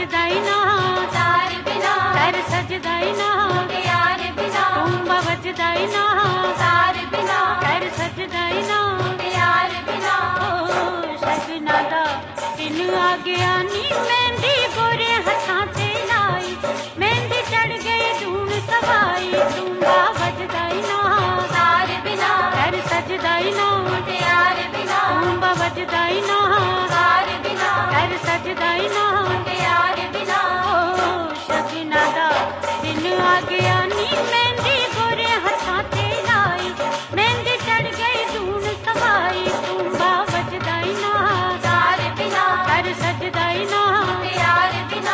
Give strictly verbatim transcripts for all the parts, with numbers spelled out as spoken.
वजदाई ना तार बिना कर सजदाई ना यार बिना तूंबा वजदाई ना तार बिना कर सजदाई ना यार बिना ओ सजना दा दिन आ गया नी मेहंदी गोरे हथां ते लाई मेहंदी चढ़ गई धून सवाई तूंबा वजदाई ना तार बिना कर सजदाई ना यार बिना तूंबा वजदाई ना तार बिना कर सजदाई ना यार बिना ओ सजना दा दिन आ गया नी मेहंदी गोरे हथां ते लाई मेहंदी चढ़ गई धून सवाई तूंबा वजदाई ना तार बिना कर सजदाई ना यार बिना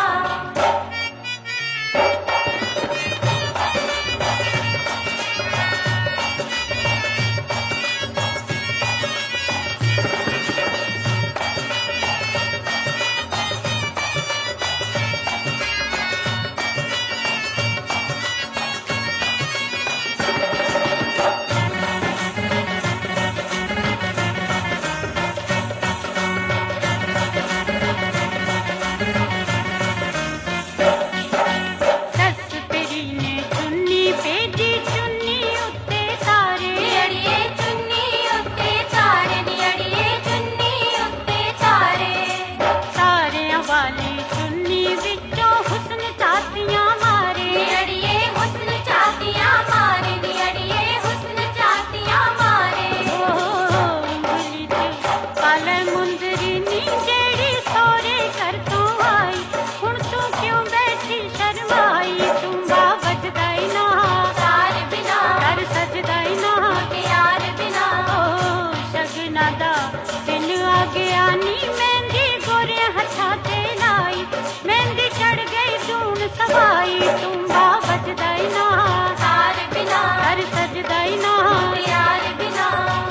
सस तेरी ने चुन्नी भेजी चुन्नी उत्ते तारे नियड़िए चुन्नी उत्ते तारे नियड़िए चुन्नी उत्ते तारे तारियां वाली चुन्नी विचों हुस्न चातियां मारे नियड़िए हुस्न चातियां मारे नियड़िए हुस्न चातियां मारे ओ उंगली च काले मुंदरी नी जेड़ी सोरे घर तो आई हुण तू क्यों बैठी शर्माई तूंबा वजदाई ना तार बिना कर सजदाई ना यार बिना ओ सगना दा दिन आ गया नी मेहंदी गोरे हथा ते लाई मेहंदी चढ़ गई धून सवाई तूंबा वजदाई ना तार बिना कर सजदाई ना यार बिना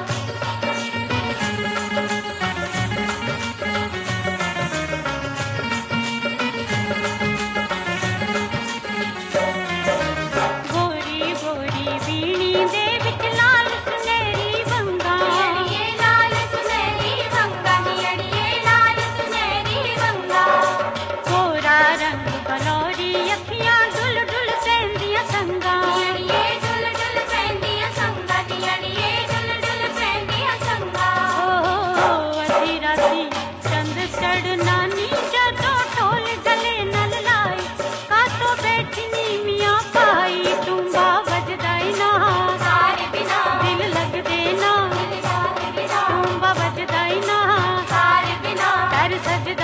गोरी गोरी बीणी दे विच लाल सुनहरी वंगा नियड़िए लाल सुनहरी वंगा नियड़िए लाल सुनहरी वंगा गोरा रंग बलौरी अखियां डुल डुल पैंदियां संगा नियड़िए डुल डुल पैंदियां संगा नियड़िए डुल डुल पैंदियां संगा ओ अधी राती चंद चढ़ना नी जदों ढोल गले नल लाई कातो बैठी नी मियां पाई तूंबा वजदाई ना तार बिना दिल लगदे ना यार बिना तूंबा वजदाई ना तार बिना कर सजदाई